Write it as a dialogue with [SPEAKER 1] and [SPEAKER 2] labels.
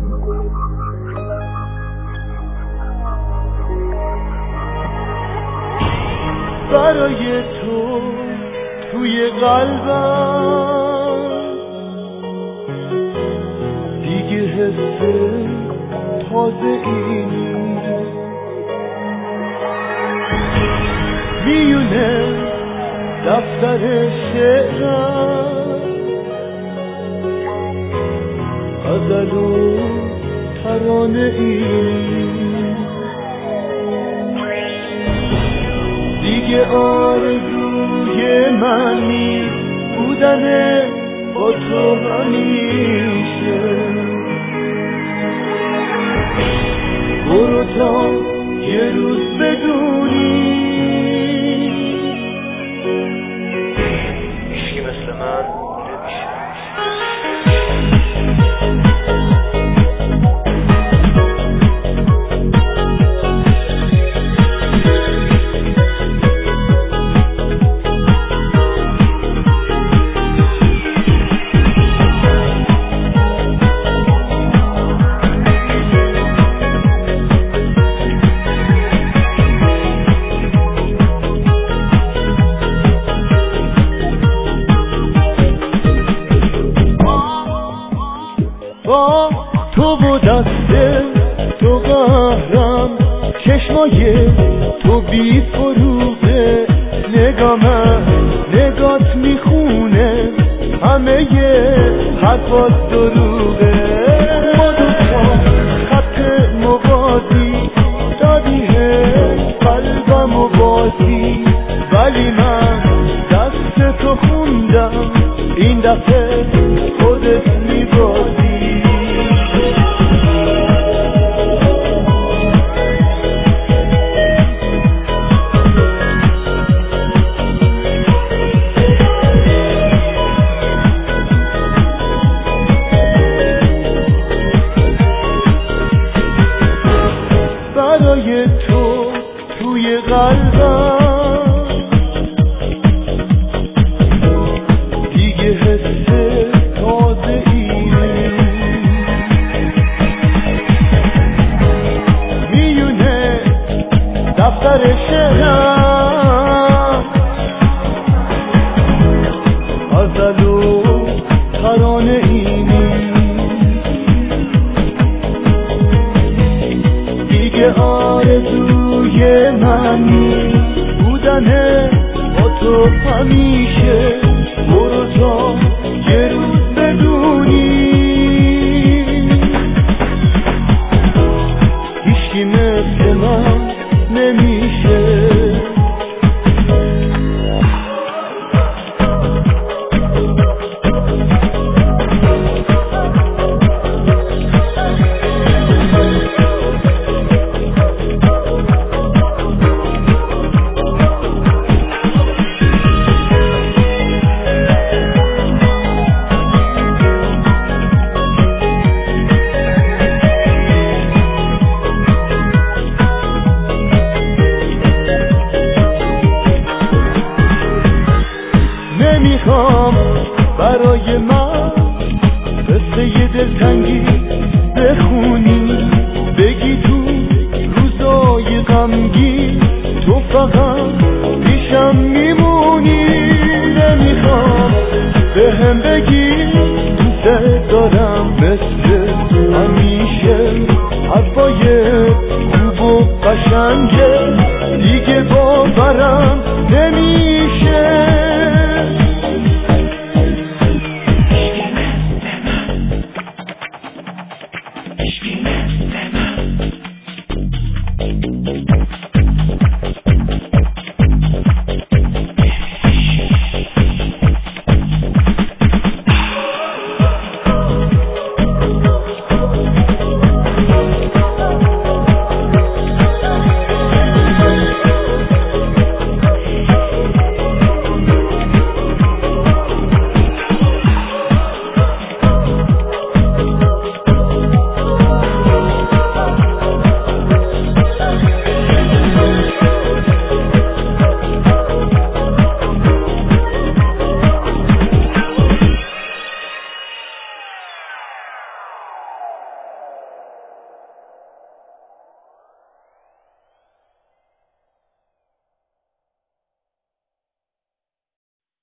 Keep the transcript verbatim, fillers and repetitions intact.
[SPEAKER 1] برای تو توی قلبم دیگه حس تازه ای میونه دفتر شعرم غزل و ترانه ای دیگه آرزوی من نیست بودن با تو همیشه برو تا یه روز بدونی هیچکی مثل من نمیشه با تو و دست تو قهرم چشمای تو بی فروغه نگامم نگات میخونه همه حرفات دروغه ما دوتا خط موازی دادی قلبم و بازی ولی من دست تو خوندم این دفعه خودت میبازی برای تو توی قلبم دیگه حس تازه ای میونه دفتر شعرم غزل و ترانه ای آرزوی من بودن با تو همیشه برو تا یه روز بدونی هیچکی مثل من نمیشه نمیخوام برای من قصه ی دلتنگی بخونی بگی تو روزای غمگین تو فقط پیشم میمونی نمیخوام به هم بگی دوست دارم مثل همیشه حرفای خوب و قشنگه دیگه باورم نمی